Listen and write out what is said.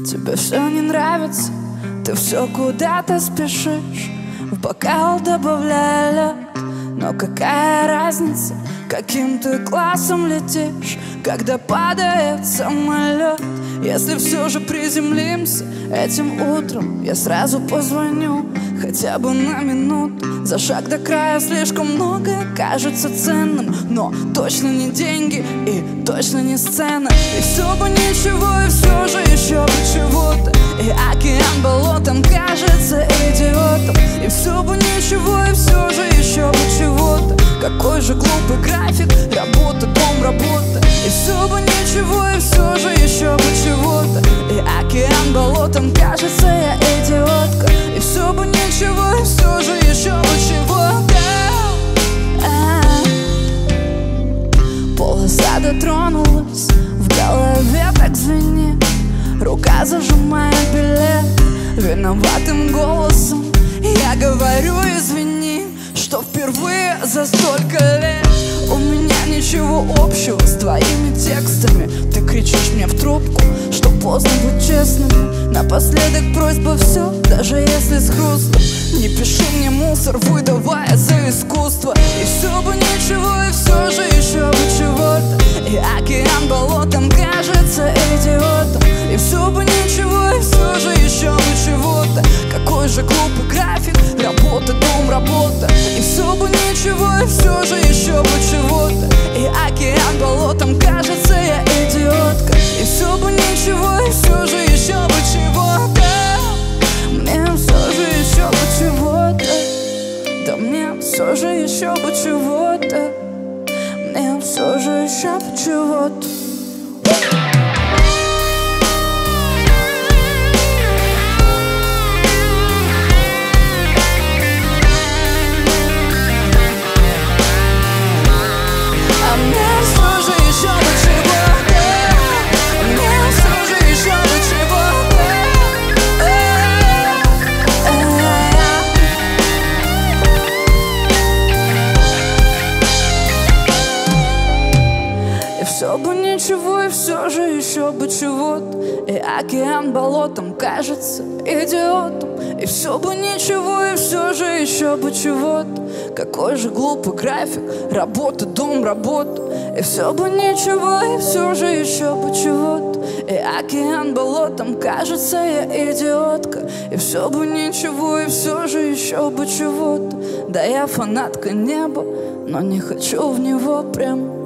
Тебе все не нравится, ты все куда-то спешишь, в бокал добавляя лед. Но какая разница, каким ты классом летишь, когда падает самолет? Если все же приземлимся этим утром, я сразу позвоню, хотя бы на минуту. За шаг до края слишком многое кажется ценным, но точно не деньги и точно не сцена. И все бы ничего, и все же еще бы чего-то. И океан болотом кажется идиотом. И все бы ничего, и все же еще бы чего-то. Какой же глупый график, работа, дом, работа. И все бы ничего, и все же еще бы чего-то. И океан болотом кажется я идиотка. И все бы ничего, и все же еще бы чего-то. Полоса дотронулась, в голове так звенит, рука зажимает билет. Виноватым голосом я говорю извини, что впервые за столько лет у меня ничего общего с твоими текстами. Ты кричишь мне в трубку, что поздно быть честным. Напоследок просьба все, даже если с хрустом. Не пиши мне мусор, выдавая за искусство. И все бы ничего, и все же еще бы чего-то. И океан болотом кажется идиотом. И все бы ничего, и все же еще бы чего-то. Какой же глупый график, работа, дом, работа. И все бы ничего, и все же еще бы чего-то. И океан болотом кажется я идиотка. И все бы ничего, и все же еще бы чего-то. Мне все же еще бы чего-то. Да мне все же еще бы чего-то. Мне все же еще бы чего-то. Все бы ничего, и все же еще бы чего-то. И океан болотом кажется идиотом. И все бы ничего, и все же еще бы чего-то. Какой же глупый график, работа, дом, работа. И все бы ничего, и все же еще бы чего-то. И океан болотом кажется я идиотка. И все бы ничего, и все же еще бы чего-то. Да я фанатка неба, но не хочу в него прям